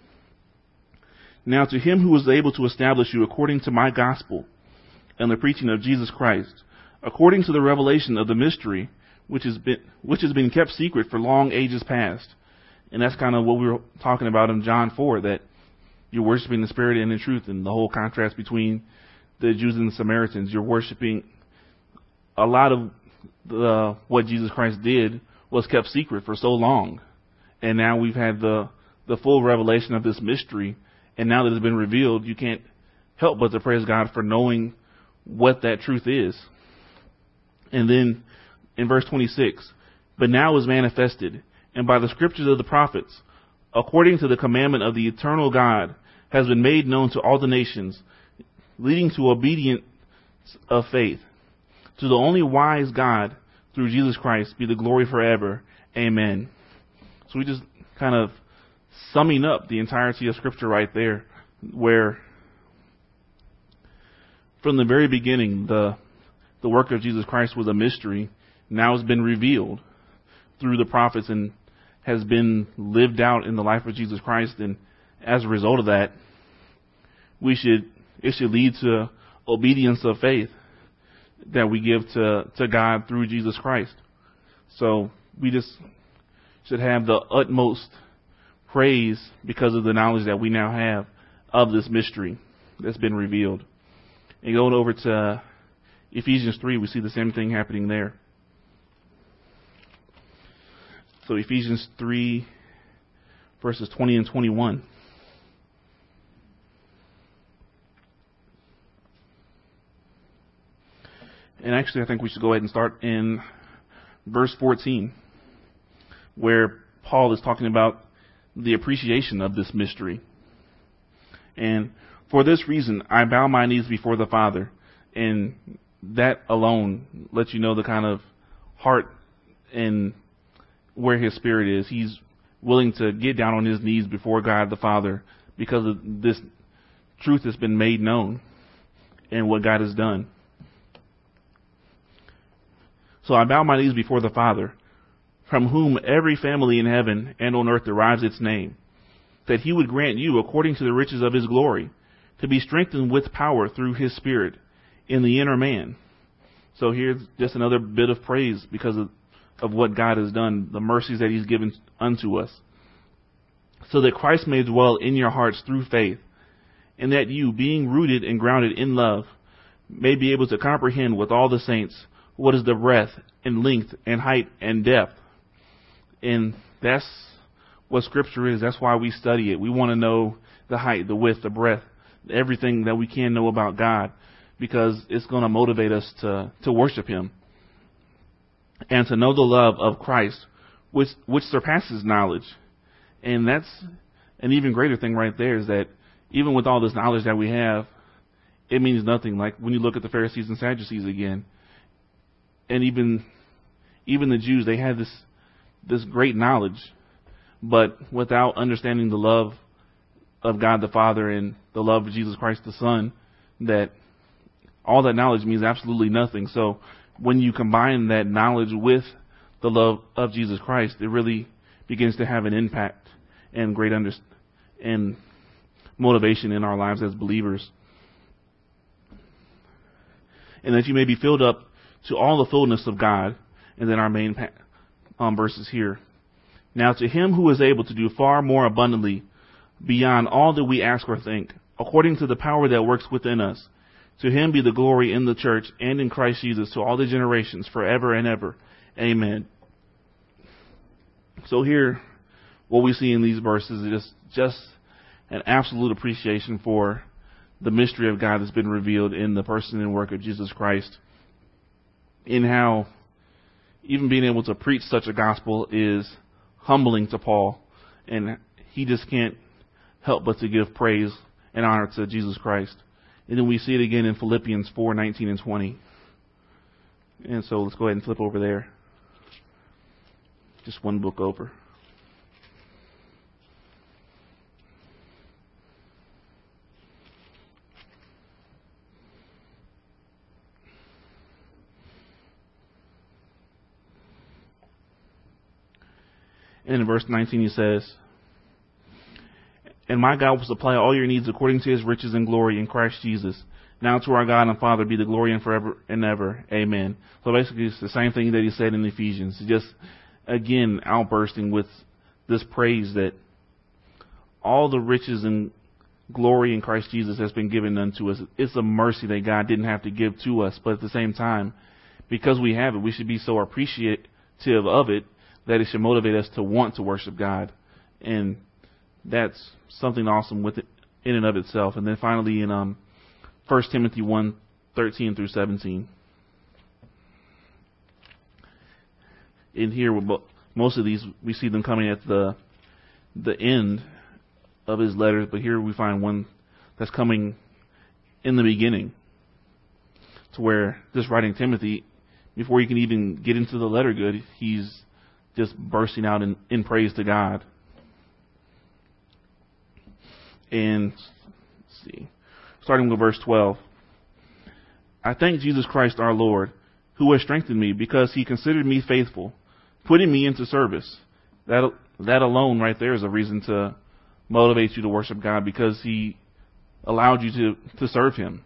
Now to him who is able to establish you according to my gospel and the preaching of Jesus Christ, according to the revelation of the mystery which has been which has been kept secret for long ages past. And that's kind of what we were talking about in John four, that you're worshiping the Spirit and in truth, and the whole contrast between the Jews and the Samaritans. You're worshiping a lot of the, what Jesus Christ did was kept secret for so long. And now we've had the the full revelation of this mystery, and now that it's been revealed, you can't help but to praise God for knowing what that truth is. And then in verse twenty-six, but now is manifested, and by the scriptures of the prophets, according to the commandment of the eternal God, has been made known to all the nations, leading to obedience of faith. To the only wise God, through Jesus Christ, be the glory forever. Amen. So we just kind of summing up the entirety of Scripture right there, where from the very beginning, the the work of Jesus Christ was a mystery. Now it's been revealed through the prophets and has been lived out in the life of Jesus Christ. And as a result of that, we should it should lead to obedience of faith that we give to, to God through Jesus Christ. So we just should have the utmost praise because of the knowledge that we now have of this mystery that's been revealed. And going over to Ephesians three, we see the same thing happening there. So Ephesians three, verses twenty and twenty-one. And actually, I think we should go ahead and start in verse fourteen, where Paul is talking about the appreciation of this mystery. And for this reason, I bow my knees before the Father. And that alone lets you know the kind of heart and where his spirit is. He's willing to get down on his knees before God the Father because of this truth that's been made known and what God has done. So I bow my knees before the Father, from whom every family in heaven and on earth derives its name. that he would grant you, according to the riches of his glory, to be strengthened with power through his Spirit in the inner man. So here's just another bit of praise because of, of what God has done, the mercies that he's given unto us. So that Christ may dwell in your hearts through faith, and that you, being rooted and grounded in love, may be able to comprehend with all the saints what is the breadth and length and height and depth. And that's what Scripture is. That's why we study it. We want to know the height, the width, the breadth, everything that we can know about God, because it's going to motivate us to, to worship him. And to know the love of Christ, which, which surpasses knowledge. And that's an even greater thing right there, is that even with all this knowledge that we have, it means nothing. Like when you look at the Pharisees and Sadducees again, and even even the Jews, they had this this great knowledge, but without understanding the love of God the Father and the love of Jesus Christ the Son, that all that knowledge means absolutely nothing. So when you combine that knowledge with the love of Jesus Christ, it really begins to have an impact and great under and motivation in our lives as believers. And that you may be filled up to all the fullness of God. And then our main um, verses here. Now to him who is able to do far more abundantly beyond all that we ask or think, according to the power that works within us, to him be the glory in the church and in Christ Jesus to all the generations forever and ever. Amen. So here, what we see in these verses is just, just an absolute appreciation for the mystery of God that's been revealed in the person and work of Jesus Christ, in how even being able to preach such a gospel is humbling to Paul, and he just can't help but to give praise and honor to Jesus Christ. And then we see it again in Philippians four, nineteen and twenty. And so let's go ahead and flip over there. Just one book over. And in verse nineteen he says, and my God will supply all your needs according to his riches and glory in Christ Jesus. Now to our God and Father be the glory and forever and ever. Amen. So basically it's the same thing that he said in Ephesians. Just again outbursting with this praise that all the riches and glory in Christ Jesus has been given unto us. It's a mercy that God didn't have to give to us, but at the same time, because we have it, we should be so appreciative of it that it should motivate us to want to worship God. And that's something awesome with it in and of itself. And then finally in um, First Timothy one, thirteen through seventeen. In here, most of these, we see them coming at the the end of his letters, but here we find one that's coming in the beginning, to where just writing Timothy, before he can even get into the letter good, he's just bursting out in, in praise to God. And let's see, starting with verse twelve. I thank Jesus Christ our Lord, who has strengthened me, because he considered me faithful, putting me into service. That that alone right there is a reason to motivate you to worship God, because he allowed you to, to serve him.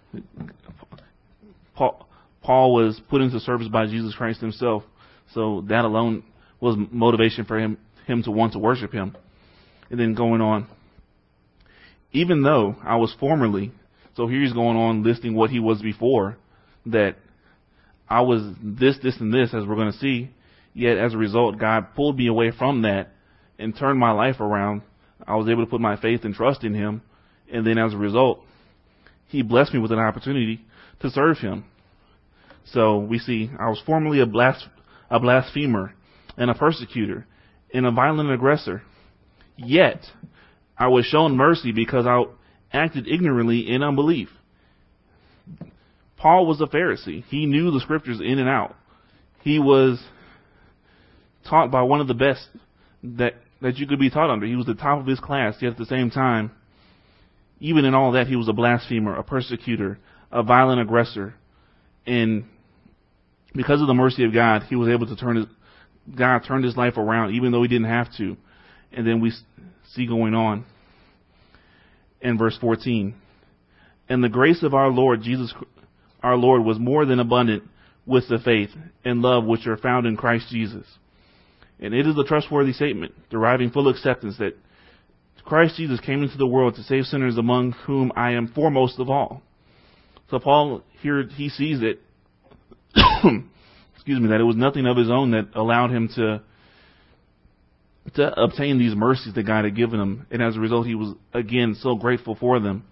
Paul, Paul was put into service by Jesus Christ himself, so that alone was motivation for him, him to want to worship him. And then going on, even though I was formerly, so here he's going on listing what he was before, that I was this, this, and this, as we're going to see, yet as a result, God pulled me away from that and turned my life around. I was able to put my faith and trust in him, and then as a result, he blessed me with an opportunity to serve him. So we see, I was formerly a, blas- a blasphemer and a persecutor and a violent aggressor, yet I was shown mercy because I acted ignorantly in unbelief. Paul was a Pharisee. He knew the scriptures in and out. He was taught by one of the best that, that you could be taught under. He was the top of his class, yet at the same time, even in all that, he was a blasphemer, a persecutor, a violent aggressor. And because of the mercy of God, he was able to turn his, God turned his life around, even though he didn't have to. And then we see going on in verse fourteen. And the grace of our Lord Jesus, our Lord, was more than abundant with the faith and love which are found in Christ Jesus. And it is a trustworthy statement, deriving full acceptance that Christ Jesus came into the world to save sinners, among whom I am foremost of all. So Paul here, he sees it, excuse me, that it was nothing of his own that allowed him to to obtain these mercies that God had given him. And as a result, he was, again, so grateful for them.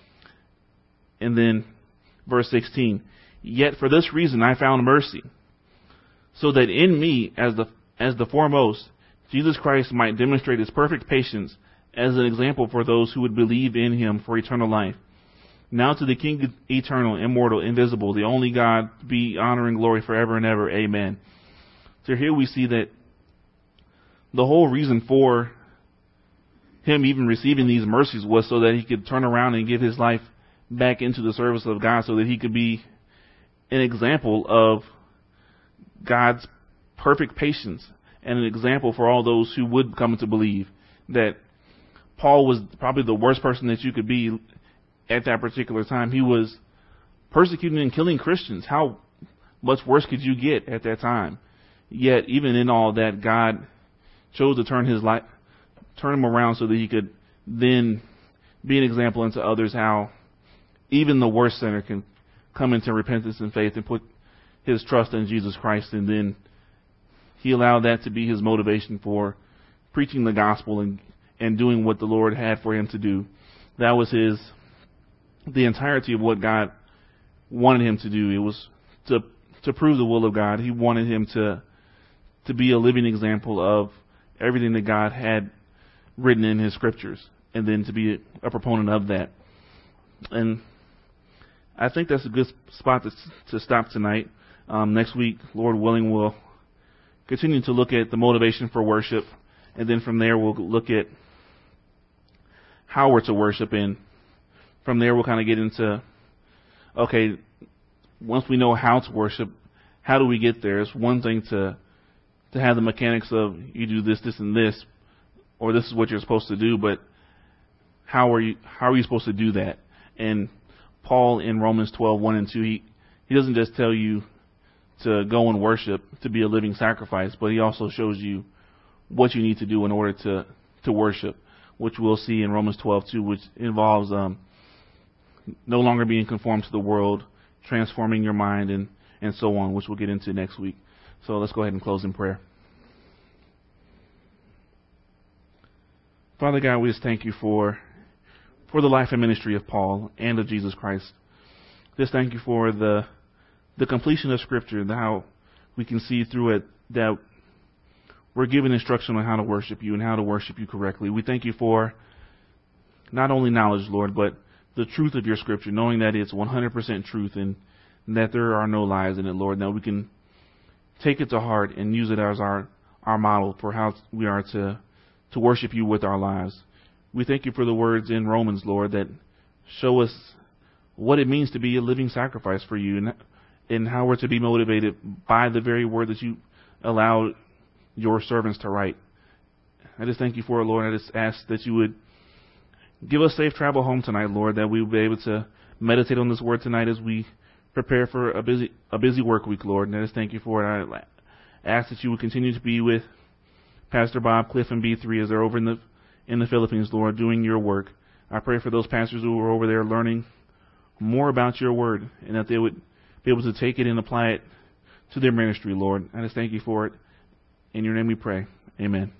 And then verse sixteen, yet for this reason I found mercy, so that in me, as the as the foremost, Jesus Christ might demonstrate his perfect patience as an example for those who would believe in him for eternal life. Now to the King eternal, immortal, invisible, the only God, be honor and glory forever and ever. Amen. So here we see that the whole reason for him even receiving these mercies was so that he could turn around and give his life back into the service of God, so that he could be an example of God's perfect patience and an example for all those who would come to believe. That Paul was probably the worst person that you could be at that particular time. He was persecuting and killing Christians. How much worse could you get at that time? Yet, even in all that, God chose to turn his life, turn him around so that he could then be an example unto others how even the worst sinner can come into repentance and faith and put his trust in Jesus Christ. And then he allowed that to be his motivation for preaching the gospel and, and doing what the Lord had for him to do. That was his, the entirety of what God wanted him to do. It was to, to prove the will of God. He wanted him to, to be a living example of everything that God had written in his scriptures, and then to be a proponent of that. And I think that's a good spot to, to stop tonight. Um, next week, Lord willing, we'll continue to look at the motivation for worship, and then from there we'll look at how we're to worship, and from there we'll kind of get into, okay, once we know how to worship, how do we get there? It's one thing to to have the mechanics of you do this, this, and this, or this is what you're supposed to do, but how are you how are you supposed to do that? And Paul in Romans twelve, one and two, he, he doesn't just tell you to go and worship, to be a living sacrifice, but he also shows you what you need to do in order to, to worship, which we'll see in Romans twelve, two, which involves um, no longer being conformed to the world, transforming your mind, and, and so on, which we'll get into next week. So let's go ahead and close in prayer. Father God, we just thank you for for the life and ministry of Paul and of Jesus Christ. Just thank you for the the completion of Scripture, and how we can see through it that we're given instruction on how to worship you and how to worship you correctly. We thank you for not only knowledge, Lord, but the truth of your Scripture, knowing that it's one hundred percent truth and that there are no lies in it, Lord. Now we can take it to heart and use it as our, our model for how we are to, to worship you with our lives. We thank you for the words in Romans, Lord, that show us what it means to be a living sacrifice for you, and, and how we're to be motivated by the very word that you allowed your servants to write. I just thank you for it, Lord. I just ask that you would give us safe travel home tonight, Lord, that we will be able to meditate on this word tonight as we prepare for a busy a busy work week, Lord. And I just thank you for it. I ask that you would continue to be with Pastor Bob, Cliff, and B three as they're over in the in the Philippines, Lord, doing your work. I pray for those pastors who are over there learning more about your word, and that they would be able to take it and apply it to their ministry, Lord. I just thank you for it. In your name we pray. Amen.